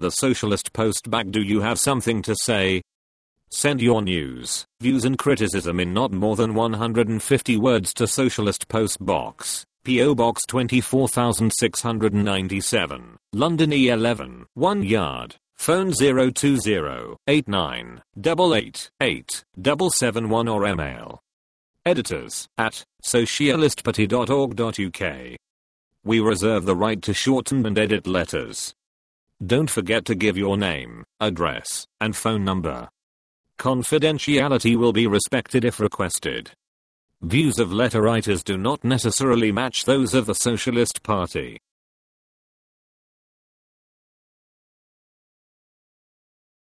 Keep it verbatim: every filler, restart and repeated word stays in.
The Socialist Post back. Do you have something to say? Send your news, views and criticism in not more than one hundred fifty words to Socialist Post Box, P O Box twenty-four thousand six hundred ninety-seven, London E eleven, one yard. Phone zero two zero, eight nine, eight eight, eight, seven seven one or email editors at socialistparty dot org dot U K. We reserve the right to shorten and edit letters. Don't forget to give your name, address, and phone number. Confidentiality will be respected if requested. Views of letter writers do not necessarily match those of the Socialist Party.